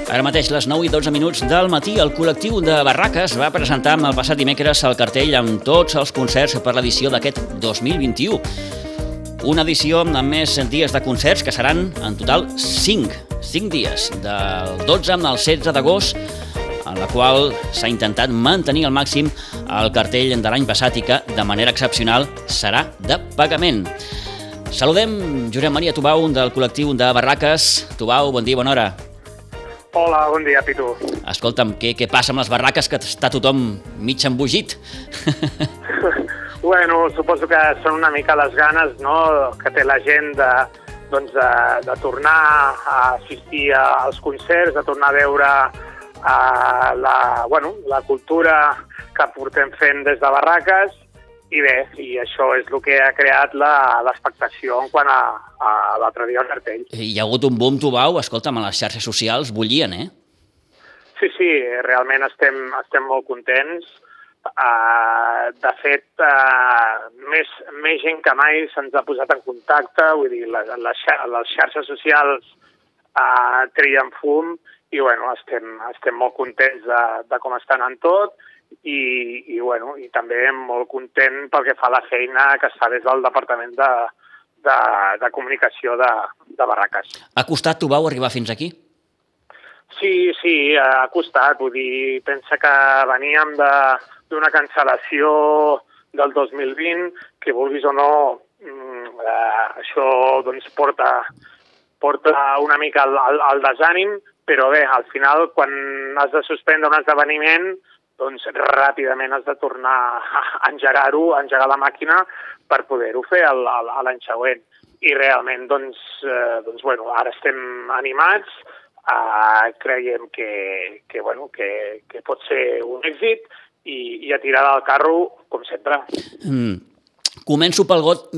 Ara mateix, les 9:12 del matí, el col·lectiu de Barraques va presentar el passat dimecres el cartell amb tots els concerts per l'edició d'aquest 2021. Una edició amb més dies de concerts, que seran en total 5 dies, del 12 al 16 d'agost, en la qual s'ha intentat mantenir al màxim el cartell de l'any passat i que, de manera excepcional, serà de pagament. Saludem Josep Maria Tubau, del col·lectiu de Barraques. Tubau, bon dia, bona hora. Hola, bon dia, Pitu. Escolta'm, què passa amb les barraques, que està tothom mig embogit? Bueno, suposo que són una mica les ganes, no?, que té la gent de tornar a assistir als concerts, de tornar a veure la cultura que portem fent des de Barraques, i bé, i això és el que ha creat l'expectació en quant a l'altre dia al cartell. Hi ha hagut un boom, Tubau, escolta'm, a les xarxes socials bullien, eh? Sí, realment estem molt contents. De fet, més gent que mai se'ns ha posat en contacte, vull dir, les xarxes socials trien fum i bueno, estem molt contents de com està anant tot i també molt content pel que fa a la feina que es fa des del Departament de Comunicació de Barraques. Ha costat, Tubau, arribar fins aquí? Sí, ha costat. Vull dir, pensa que veníem d'una cancel·lació del 2020, que vulguis o no, això doncs porta una mica al desànim, però bé, al final, quan has de suspendre un esdeveniment, doncs ràpidament has de tornar a engegar la màquina per poder-ho fer l'any següent. I realment, ara estem animats, creiem que pot ser un èxit i a tirar del carro, com sempre. Començo pel got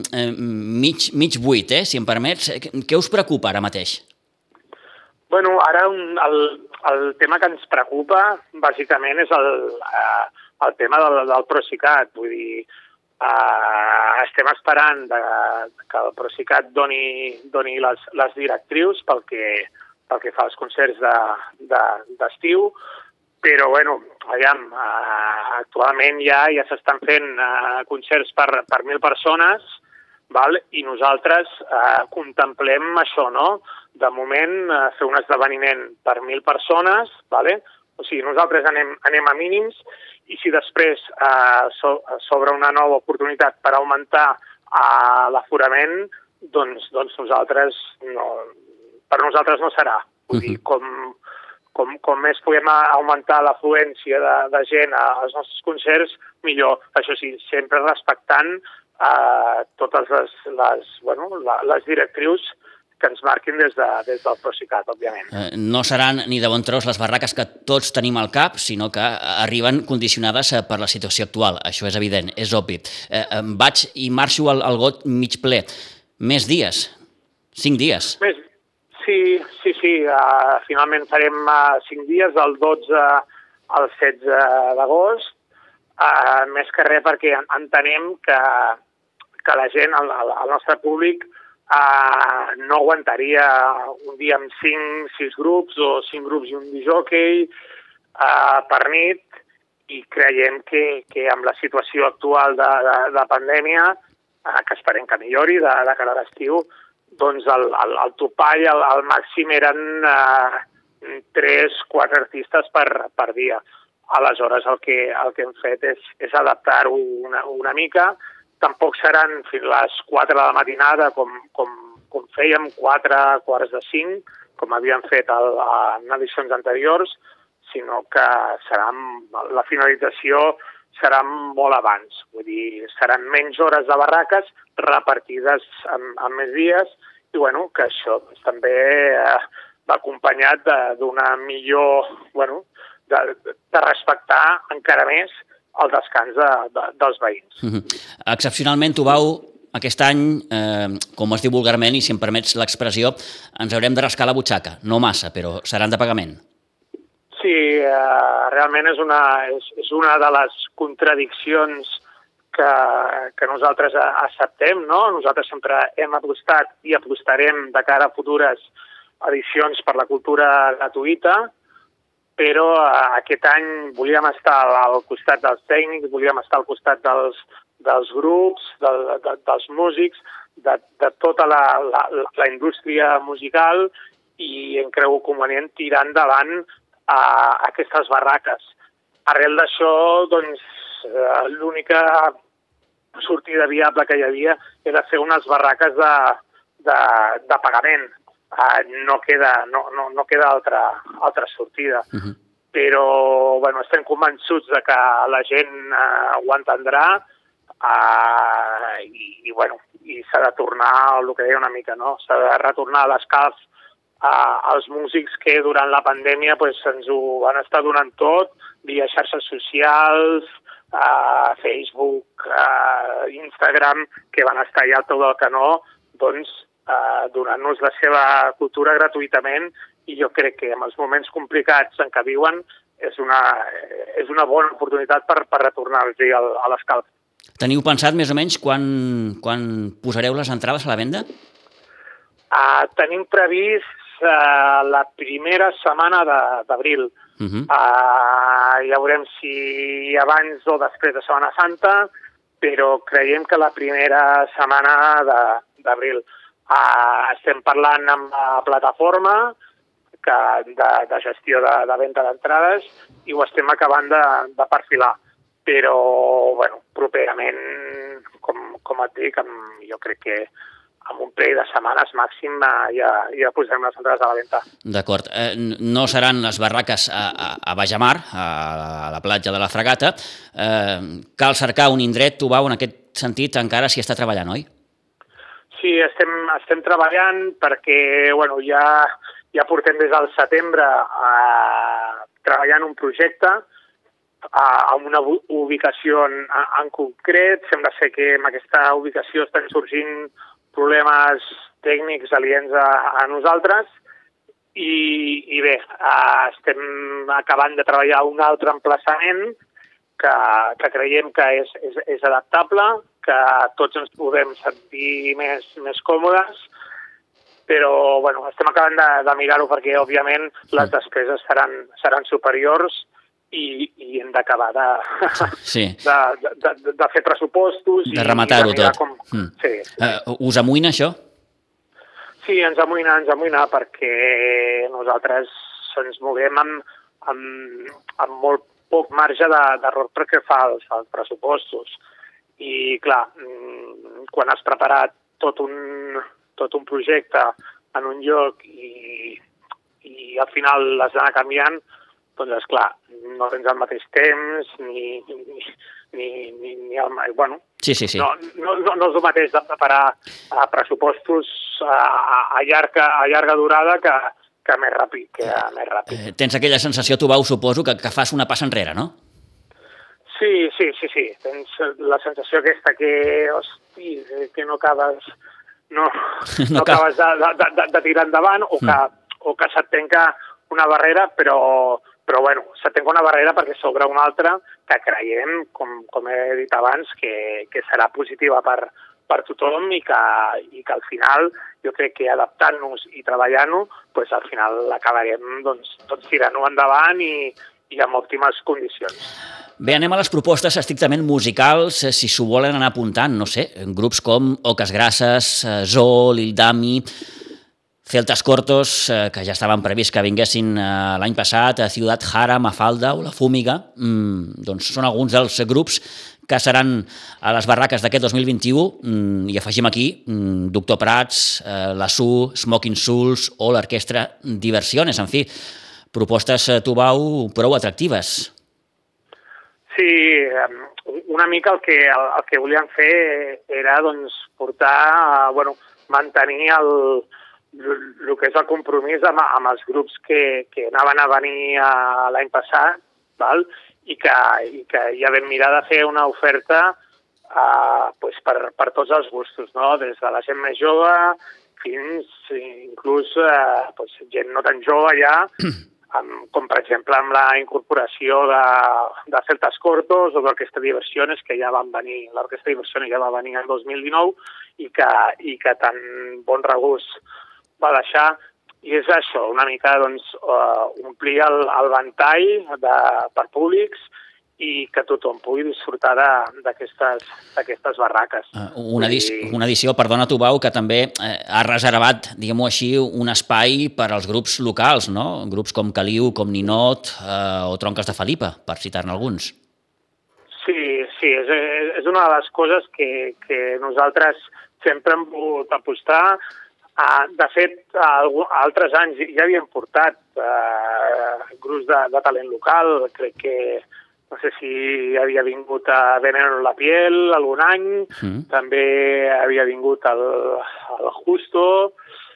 mig buit, si em permets. Què us preocupa ara mateix? Bueno, ara el tema que ens preocupa, bàsicament, és el tema del Procicat. Vull dir, estem esperant que el Procicat doni les directrius pel que fa als concerts d'estiu, però, bueno, actualment ja s'estan fent concerts per 1.000 persones, val? I nosaltres contemplem això, no?, de moment fer un esdeveniment per 1.000 persones, vale? O sigui, nosaltres anem a mínims i si després s'obre una nova oportunitat per augmentar l'aforament, doncs per nosaltres no serà. Vull dir, com més podem augmentar l'afluència de gent als nostres concerts, millor. Això sí, sempre respectant totes les directrius que ens marquin des del Procicat, òbviament. No seran ni de bon tros les barraques que tots tenim al cap, sinó que arriben condicionades per la situació actual. Això és evident, és obvi. Vaig i marxo al got mig ple. Més dies? 5 dies? Sí. Finalment farem 5 dies, del 12 al 16 d'agost. Més que res perquè entenem que la gent, el nostre públic, no aguantaria un dia amb 5-6 grups o 5 grups i un discjòquei per nit, i creiem que amb la situació actual de pandèmia, que esperem que millori de cara a l'estiu, doncs el topall, el màxim eren 3-4 artistes per dia. Aleshores, el que hem fet és adaptar-ho una mica. Tampoc seran fins les 4 de la matinada, com fèiem, 4:45, com havíem fet en edicions anteriors, sinó que la finalització serà molt abans. Vull dir, seran menys hores de barraques repartides en més dies, i bueno, que això també va acompanyat d'una millor, de respectar encara més el descans dels veïns. Excepcionalment, Tubau, aquest any, com es diu vulgarment, i si em permets l'expressió, ens haurem de rascar la butxaca. No massa, però seran de pagament. Sí, realment és una de les contradiccions que nosaltres acceptem, no? Nosaltres sempre hem apostat i apostarem de cara a futures edicions per la cultura gratuïta, però aquest any volíem estar al costat dels tècnics, volíem estar al costat dels grups, dels músics, de tota la indústria musical, i em creu convenient tirar endavant aquestes barraques. Arrel d'això, doncs, l'única sortida viable que hi havia era fer unes barraques de pagament. No queda altra sortida. Però bueno, estem convençuts de que la gent ho entendrà i s'ha de tornar al que deia una mica, no? S'ha de retornar a l'escalf als músics que durant la pandèmia ens ho van estar donant tot, via xarxes socials, Facebook, Instagram, que van estar allà al peu del canó, doncs donant-nos la seva cultura gratuïtament, i jo crec que en els moments complicats en què viuen és una bona oportunitat per retornar-los a l'escalf. Teniu pensat més o menys quan posareu les entrades a la venda? Tenim previst la primera setmana d'abril. Ja veurem si abans o després de Setmana Santa, però creiem que la primera setmana d'abril. Estem parlant amb la plataforma de gestió de venda d'entrades i ho estem acabant de perfilar. Però, bueno, properament, com et dic, jo crec que en un parell de setmanes màxim ja posarem les entrades a la venda. D'acord. No seran les barraques a Bajamar, a la platja de la Fragata. Cal cercar un indret, Tubau, en aquest sentit encara s'hi està treballant, oi? Sí, estem treballant perquè ja portem des del setembre treballant un projecte a una ubicació en concret. Sembla ser que en aquesta ubicació estan sorgint problemes tècnics aliens a nosaltres i bé, estem acabant de treballar un altre emplaçament que creiem que és adaptable, que tots ens podem sentir més còmodes, però bueno, estem acabant de mirar-ho perquè òbviament les despeses seran superiors i hem d'acabar de fer pressupostos. De rematar-ho tot. Sí. Us amoïna això? Sí, ens amoïna perquè nosaltres ens movem amb molt poc marge d'error perquè fa els pressupostos. I clar, quan has preparat tot un projecte en un lloc i al final l'has d'anar canviant, doncs, esclar, no tens el mateix temps ni el... Bueno, sí. No és el mateix de preparar pressupostos a llarga durada que més ràpid. Tens aquella sensació, Tubau, suposo, que fas una passa enrere, no? Sí. Tens la sensació aquesta que no acabes de tirar endavant o que se't tanca una barrera, però bueno, se't tanca una barrera perquè s'obre una altra que creiem, com he dit abans, que serà positiva per tothom i que al final jo crec que adaptant-nos i treballant-ho, doncs al final acabarem tots tirant-ho endavant i amb òptimes condicions. Bé, anem a les propostes estrictament musicals, si s'ho volen anar apuntant, no sé, grups com Oques Grasses, Zoo, Lil Dami, Celtas Cortos, que ja estaven previst que vinguessin l'any passat, Ciudad Jara, Mafalda o La Fúmiga, doncs són alguns dels grups que seran a les barraques d'aquest 2021, i afegim aquí Doctor Prats, la SU, Smoking Souls o l'Orquestra Diversiones, en fi, propostes, Tubau, prou atractives. Sí, una mica el que volíem fer era portar, mantenir el que és el compromís amb els grups que anaven a venir l'any passat, val? I que ja vam mirar de fer una oferta per tots els gustos, no? Des de la gent més jove fins inclús gent no tan jove ja, com per exemple amb la incorporació de Celtas Cortos o d'Orquestra Diversiones, que ja van venir, l'Orquestra Diversiones ja va venir el 2019 i que tan bon regust va deixar. I és això, una mica omplir el ventall per públics i que tothom pugui disfrutar d'aquestes barraques. Una edició, perdona Tubau, que també ha reservat, diguem-ho així, un espai per als grups locals, no? Grups com Caliu, com Ninot o Tronques de Felipa, per citar-ne alguns. Sí, és una de les coses que nosaltres sempre hem volgut apostar. De fet, altres anys ja havíem portat grups de talent local, crec que no sé si havia vingut a Veneno en la Piel algun any, també havia vingut el Justo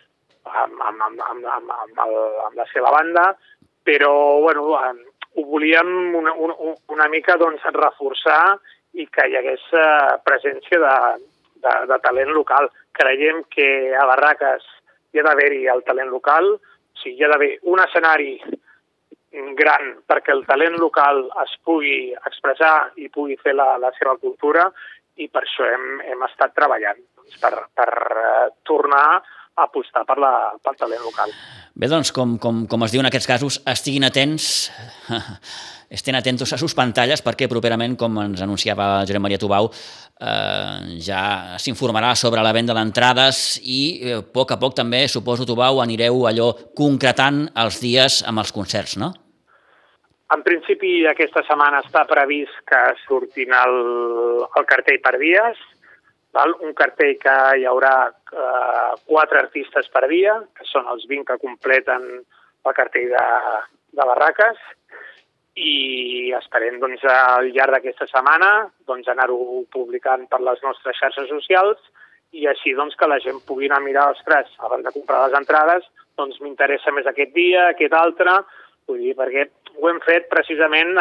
amb la seva banda, però ho volíem una mica reforçar i que hi hagués presència de talent local. Creiem que a Barraques hi ha d'haver-hi el talent local, o sigui, hi ha d'haver un escenari gran perquè el talent local es pugui expressar i pugui fer la seva cultura, i per això hem estat treballant per tornar a apostar pel talent local. Bé, doncs, com es diu en aquests casos, estiguin atents, estén atentos a sus pantalles, perquè properament, com ens anunciava Josep Maria Tubau, ja s'informarà sobre la venda d'entrades i a poc també, suposo, Tubau, anireu allò concretant els dies amb els concerts, no? En principi, aquesta setmana està previst que surtin el cartell per dies, un cartell que hi haurà 4 artistes per dia, que són els 20 que completen el cartell de Barraques, i esperem al llarg d'aquesta setmana anar-ho publicant per les nostres xarxes socials i així que la gent pugui anar a mirar, ostres, abans de comprar les entrades, m'interessa més aquest dia, aquest altre, vull dir, perquè ho hem fet precisament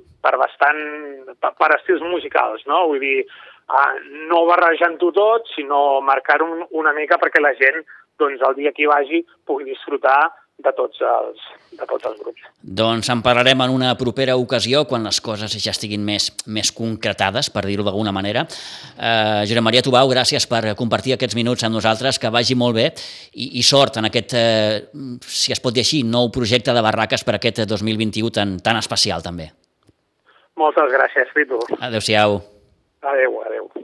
per estils musicals, no? Vull dir, no barrejant-ho tot, sinó marcar-ho una mica perquè la gent, el dia que hi vagi, pugui disfrutar de tots els grups. Doncs en parlarem en una propera ocasió, quan les coses ja estiguin més concretades, per dir-ho d'alguna manera. Josep Maria Tubau, gràcies per compartir aquests minuts amb nosaltres, que vagi molt bé i sort en aquest, si es pot dir així, nou projecte de Barraques per aquest 2021 tan especial també. Moltes gràcies, Ritu. Adéu-siau. Adéu.